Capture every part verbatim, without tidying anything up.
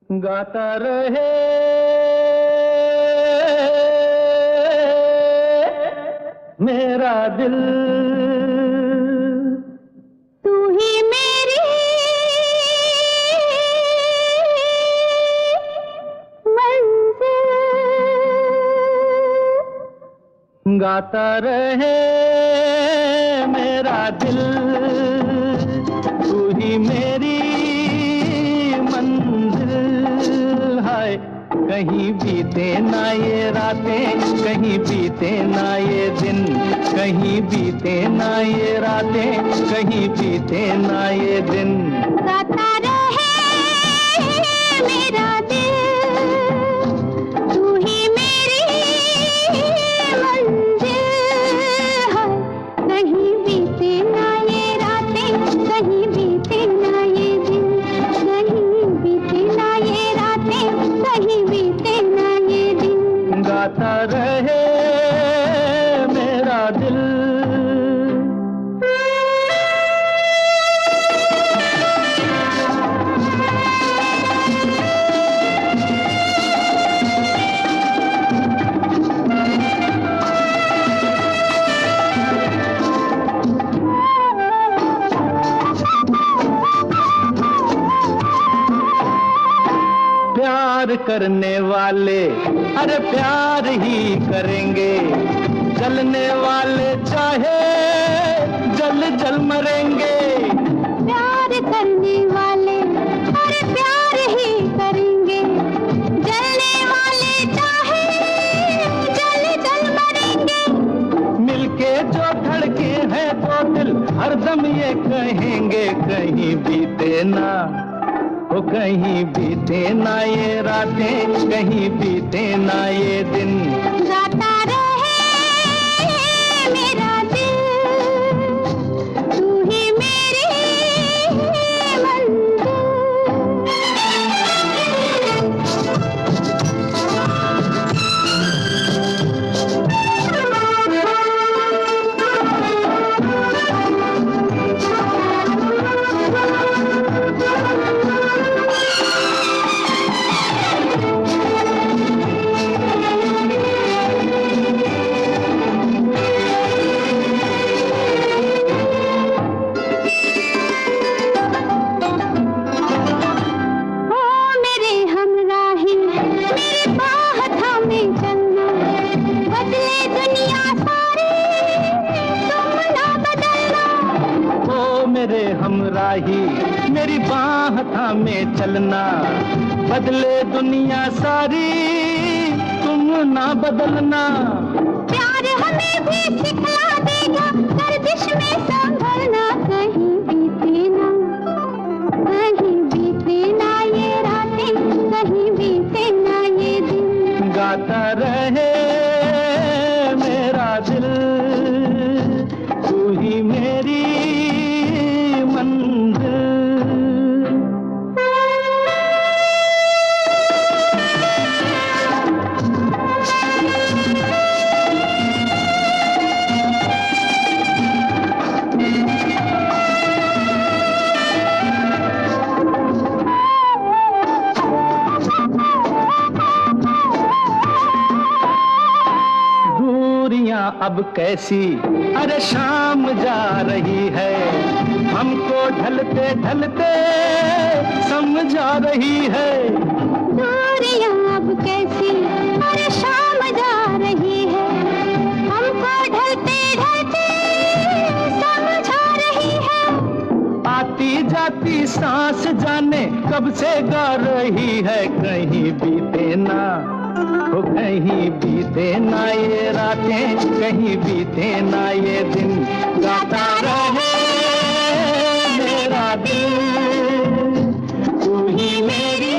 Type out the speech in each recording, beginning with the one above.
गाता रहे मेरा दिल, तू ही मेरी मंजिल। गाता रहे मेरा दिल, तू ही मेरी मंजिल। हाय कहीं बीते ना ये रातें, कहीं बीते ना ये दिन, कहीं बीते ना ये रातें, कहीं बीते ना ये दिन। गाता रहे मेरा दिल, तू ही मेरी मंजिल। हाय कहीं बीते ना ये रातें, कहीं बीते ना ये दिन, कहीं बीते ना ये रातें, कहीं बीते ना ये दिन। गाता रहे मेरा दिल। प्यार करने वाले अरे प्यार ही करेंगे, जलने वाले चाहे जल जल मरेंगे। प्यार करने वाले अरे प्यार ही करेंगे, जलने वाले चाहे जल जल मरेंगे। मिलके जो धड़के हैं तो दिल हरदम ये कहेंगे, कहीं बीते ना ओ कहीं बीते ना ये रातें, कहीं बीते ना ये दिन। गाता रहे मेरा दिल, तू ही मेरी मेरे हमराही मेरी बाह थामे चलना, बदले दुनिया सारी तुम ना बदलना। प्यार हमें भी सिखला देगा गर्दिश में संभलना, कहीं बीते ना कहीं बीते ना ये रातें, कहीं बीते ना ये दिन। गाता रहे मेरा दिल, तू ही मेरी अब कैसी अरे शाम जा रही है, हमको ढलते ढलते समझा रही है। दूरियां अब कैसी अरे शाम जा रही है, हमको ढलते ढलते समझा रही है। आती जाती सांस जाने कब से गा रही है, कहीं बीते ना ओ कहीं बीते ना ये रातें, कहीं बीते ना ये दिन। गाता रहे मेरा दिल, तू ही मेरी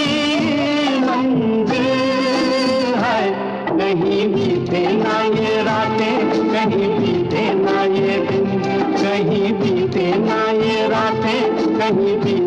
मंजिल। है कहीं बीते ना ये रातें, कहीं बीते ना ये दिन, कहीं बीते ना ये रातें, कहीं बीते